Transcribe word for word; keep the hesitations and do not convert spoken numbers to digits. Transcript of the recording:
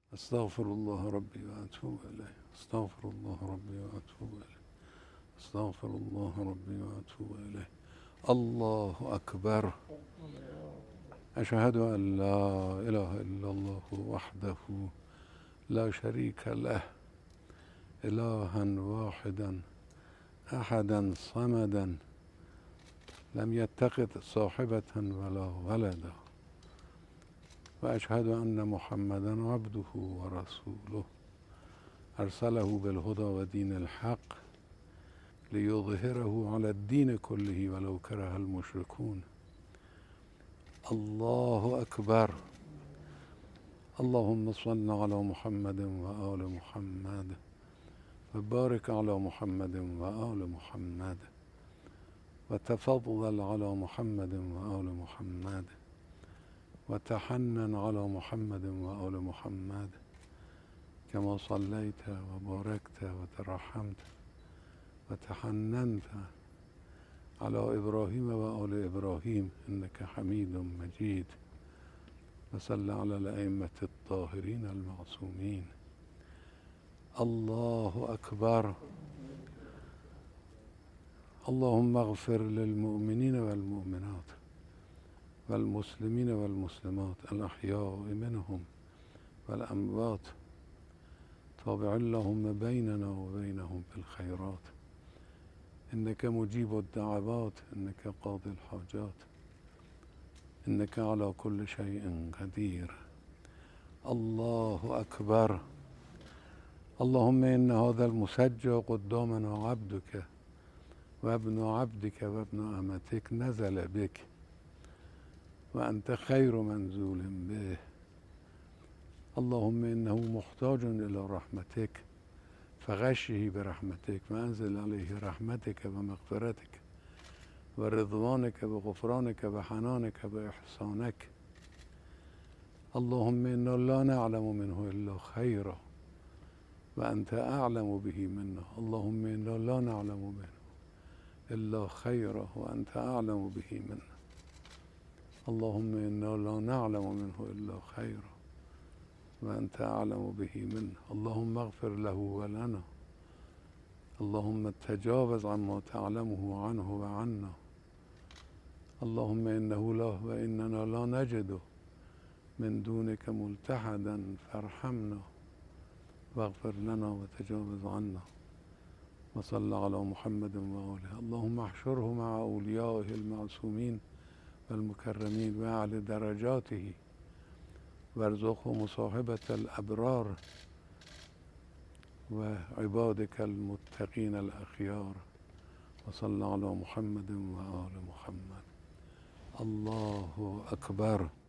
استغفر الله ربي وأتوب إليه. استغفر الله ربي وأتوب إليه. استغفر الله ربي وأتوب إليه. الله أكبر. أشهد أن لا إله إلا الله وحده لا شريك له إلها واحدا أحدا صمدا لم يتخذ صاحبة ولا ولدا، وأشهد أن محمدا عبده ورسوله أرسله بالهدى ودين الحق ليظهره على الدين كله ولو كره المشركون. الله أكبر. اللهم صل على محمد وآل محمد وبارك على محمد وآل محمد وتفضل على محمد وآل محمد وتحنن على محمد وآل محمد كما صليت وباركت وترحمت وتحننت على إبراهيم وآل إبراهيم إنك حميد مجيد. وصل على الأئمة الطاهرين المعصومين. الله أكبر. اللهم اغفر للمؤمنين والمؤمنات والمسلمين والمسلمات الأحياء منهم والأموات، تابع اللهم بيننا وبينهم بالخيرات، إنك مجيب الدعوات، إنك قاضي الحاجات، إنك على كل شيء قدير. الله أكبر. اللهم إن هذا المسجى قدامنا عبدك وابن عبدك وابن أمتك نزل بك وأنت خير منزول به. اللهم إنه محتاج إلى رحمتك فغشه برحمتك وأنزل عليه رحمتك ومغفرتك ورضوانك وغفرانك وحنانك وإحسانك. اللهم إنا لا نعلم منه إلا خيرا وأنت أعلم به منا. اللهم إنا لا نعلم منه إلا خيرا وأنت أعلم به منا. اللهم إنا لا نعلم منه إلا خيرا وأنت أعلم به منا. اللهم اغفر له ولنا. اللهم تجاوز عما تعلمه عنه وعنا. اللهم إنه لا وإننا لا نجد من دونك ملتحدا فارحمنا واغفر لنا وتجاوز عنا. وصل على محمد وآله. اللهم احشره مع أوليائه المعصومين والمكرمين وأعلى درجاته وارزقه مصاحبة الأبرار وعبادك المتقين الأخيار. وصل على محمد وآل محمد. الله أكبر.